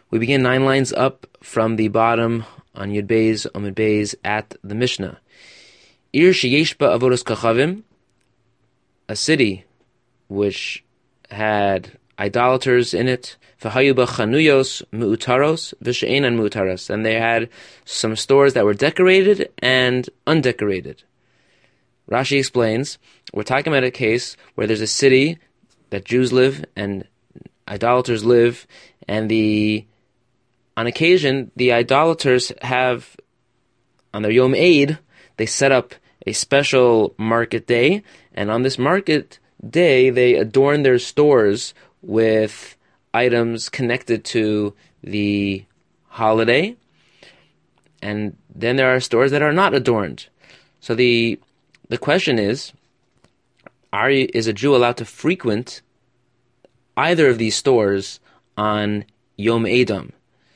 We begin 9 lines up from the bottom on Yud Beis, Amud Beis at the Mishnah. Ir sheyesh ba avodas kachavim, a city which had idolaters in it, v'hayu ba chanuyos mu'utaros v'she'enan mu'utaros, and they had some stores that were decorated and undecorated. Rashi explains, we're talking about a case where there's a city that Jews live and idolaters live, and on occasion, the idolaters have, on their Yom Eid, they set up a special market day, and on this market day, they adorn their stores with items connected to the holiday, and then there are stores that are not adorned. So the question is a Jew allowed to frequent either of these stores on Yom Edom?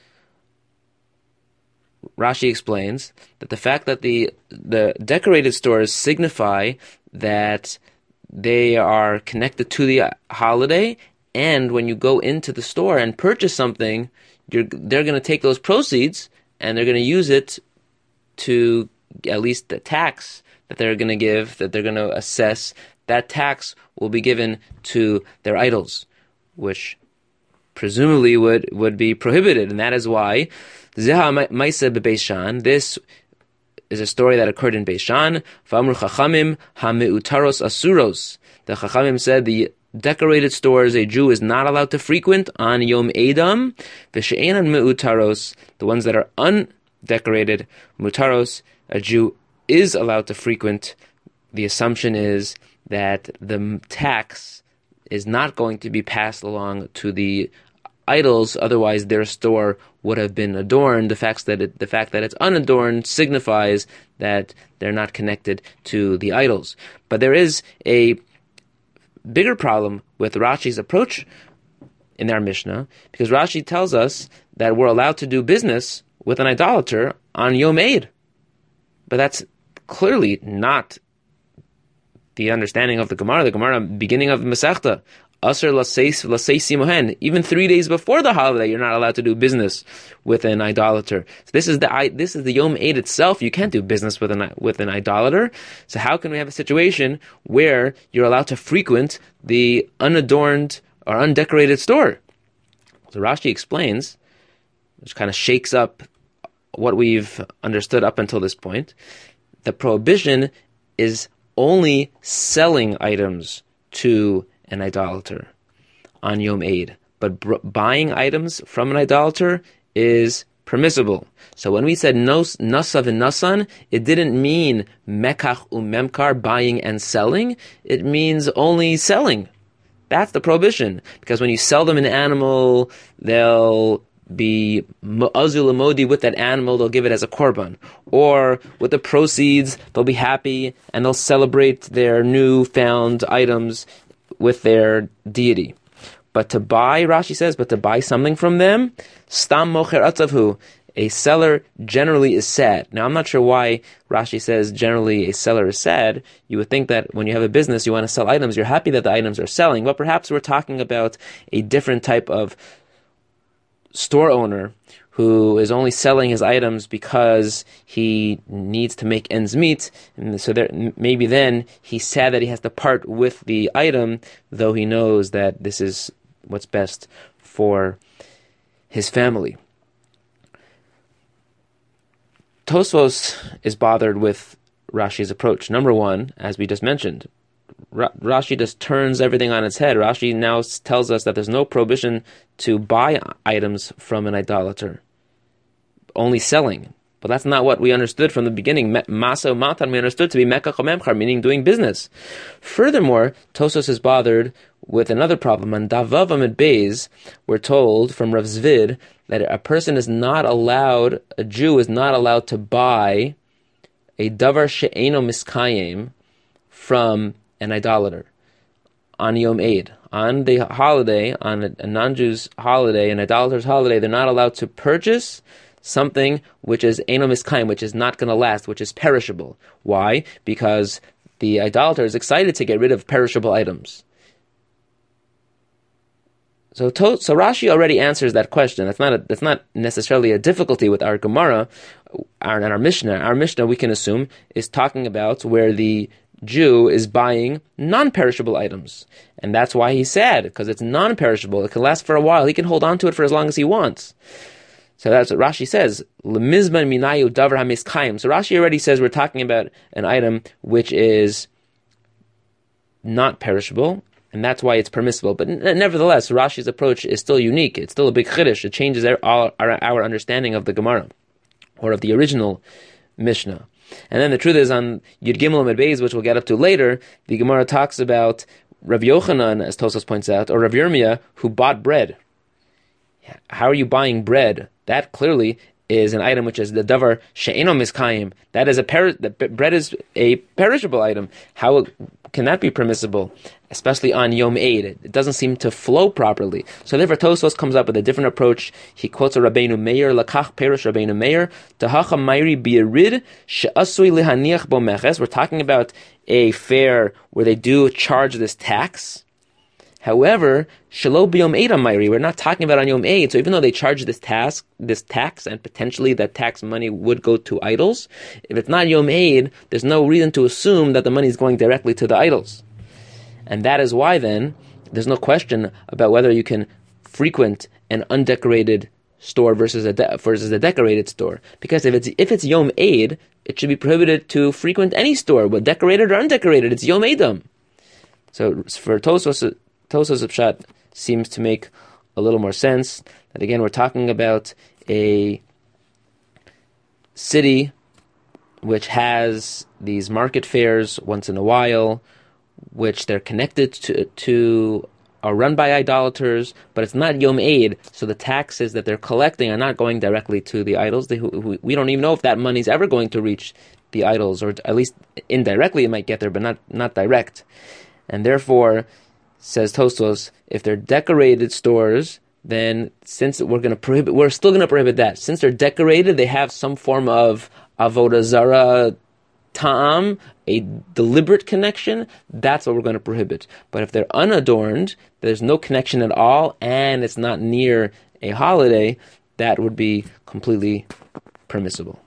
Rashi explains that the fact that the decorated stores signify that they are connected to the holiday, and when you go into the store and purchase something, they're going to take those proceeds and they're going to use it to, at least the tax that they're going to give, that they're going to assess, that tax will be given to their idols, which presumably would be prohibited, and that is why Zeha Maisa beBeis Shan. This is a story that occurred in Beis Shan. V'amru Chachamim haMeutaros Asuros. The Chachamim said the decorated stores a Jew is not allowed to frequent on Yom Edom. V'she'enan Meutaros, the ones that are undecorated, Mutaros, a Jew is allowed to frequent. The assumption is that the tax is not going to be passed along to the idols, otherwise their store would have been adorned. The fact that it's unadorned signifies that they're not connected to the idols. But there is a bigger problem with Rashi's approach in our Mishnah, because Rashi tells us that we're allowed to do business with an idolater on Yom Eid. But that's clearly not the understanding of the Gemara. The Gemara, beginning of the Masechta, Asr Laseisi Mohen. Even 3 days before the holiday, you're not allowed to do business with an idolater. So this is the Yom Eid itself. You can't do business with an idolater. So how can we have a situation where you're allowed to frequent the unadorned or undecorated store? So Rashi explains, which kind of shakes up what we've understood up until this point. The prohibition is only selling items to an idolater on Yom Eid, but buying items from an idolater is permissible. So when we said nasav and nasan, it didn't mean mekach umemkar, buying and selling. It means only selling. That's the prohibition, because when you sell them an animal, they'll be mu'azil modi with that animal, they'll give it as a korban, or with the proceeds they'll be happy and they'll celebrate their newfound items with their deity. But to buy, Rashi says, but to buy something from them, stam mocher atzavhu, a seller generally is sad. Now I'm not sure why Rashi says generally a seller is sad. You would think that when you have a business, you want to sell items, you're happy that the items are selling, but perhaps we're talking about a different type of store owner who is only selling his items because he needs to make ends meet, and so maybe then he's sad that he has to part with the item, though he knows that this is what's best for his family. Tosfos is bothered with Rashi's approach. Number one, as we just mentioned, Rashi just turns everything on its head. Rashi now tells us that there's no prohibition to buy items from an idolater, only selling. But that's not what we understood from the beginning. Masa matan we understood to be mekach memchar, meaning doing business. Furthermore, Tosos is bothered with another problem. On Davav Amud Beis, we're told from Rav Zvid that a Jew is not allowed to buy a davar she'eno miskayim from an idolater on Yom Eid. On the holiday, on a non-Jew's holiday, an idolater's holiday, they're not allowed to purchase something which is eno miskayim, which is not going to last, which is perishable. Why? Because the idolater is excited to get rid of perishable items. So Rashi already answers that question. That's not necessarily a difficulty with our Gemara and our Mishnah. Our Mishnah, we can assume, is talking about where the Jew is buying non-perishable items. And that's why he's sad, because it's non-perishable. It can last for a while. He can hold on to it for as long as he wants. So that's what Rashi says. Lemizman minayu davar hamiskayim. So Rashi already says we're talking about an item which is not perishable, and that's why it's permissible. But nevertheless, Rashi's approach is still unique. It's still a big chiddush. It changes our understanding of the Gemara, or of the original Mishnah. And then the truth is, on Yud Gimel Amud Beis, which we'll get up to later, the Gemara talks about Rav Yochanan, as Tosfos points out, or Rav Yirmiyah, who bought bread. How are you buying bread? That clearly is an item which is the davar she'eno miskayim. That is bread is a perishable item. How can that be permissible? Especially on Yom Eid. It doesn't seem to flow properly. So therefore Tosfos comes up with a different approach. He quotes a Rabbeinu Meir, Lakach Perish Rabbeinu Meir, Tahacha Mayri Bi'erid, She'asui Lihaniach Bo Meches. We're talking about a fair where they do charge this tax. However, Shelo B'Yom Eid Amayri, we're not talking about on Yom Eid. So even though they charge this tax, and potentially that tax money would go to idols, if it's not Yom Eid, there's no reason to assume that the money is going directly to the idols. And that is why then, there's no question about whether you can frequent an undecorated store versus a decorated store. Because if it's Yom Eid, it should be prohibited to frequent any store, whether decorated or undecorated. It's Yom Eidim. So for Tosfos Pshat seems to make a little more sense. That again, we're talking about a city which has these market fairs once in a while, which they're connected to are run by idolaters, but it's not Yom Eid, so the taxes that they're collecting are not going directly to the idols. We don't even know if that money is ever going to reach the idols, or at least indirectly it might get there, but not direct. And therefore, says Tosfos, if they're decorated stores, then since we're still going to prohibit that. Since they're decorated, they have some form of avodah zara ta'am, a deliberate connection. That's what we're going to prohibit. But if they're unadorned, there's no connection at all, and it's not near a holiday, that would be completely permissible.